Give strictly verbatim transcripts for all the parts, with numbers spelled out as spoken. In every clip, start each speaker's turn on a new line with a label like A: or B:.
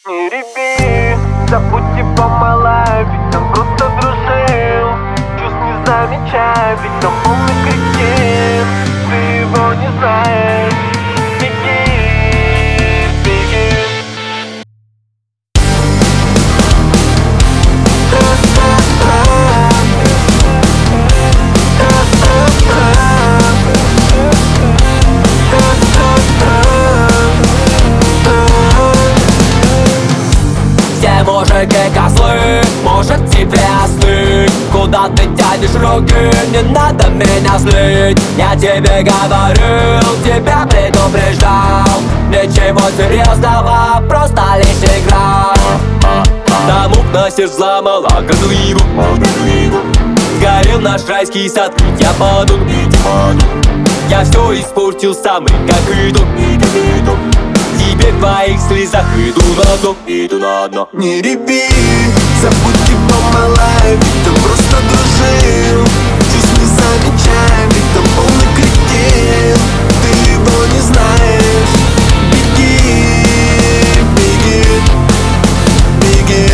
A: Не реви, забудь его мала, ведь он просто дружил. Чувств не замечай, ведь он полный кретин. Ты его не знаешь. Беги, беги.
B: Все мужики козлы, может тебе остыть. Куда ты тянешь руки, не надо меня злить. Я тебе говорил, тебя предупреждал. Ничего серьезного, просто лишь игра. Тому насер взломала козливу. Сгорел наш райский сад, ведь я паду. Я все испортил самый, как итог. Теперь в твоих слезах иду на дно, иду на дно.
A: Не реви, забудь его мала, ведь он просто дружил. Чувств не замечай, ведь он полный кретин. Ты его не знаешь. Беги, беги, беги.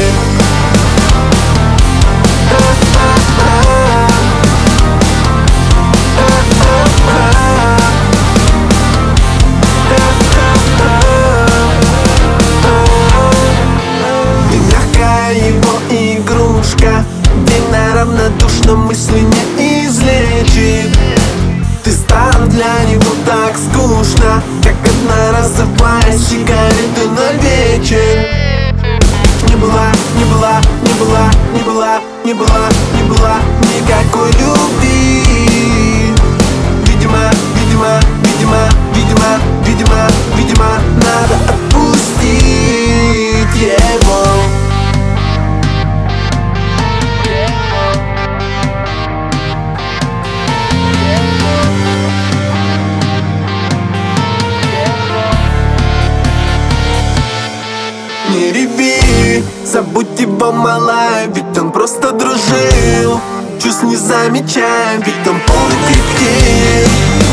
A: Равнодушно мысли не излечит. Ты стал для него так скучно, как одноразовая сигарета на вечер. Не была, не была, не была, не была, не была, не была никакой любви. Видимо, видимо, видимо, видимо, видимо, видимо, надо отпустить его. Не реви, забудь его мала, ведь он просто дружил. Чувств не замечай, ведь он полный кретин.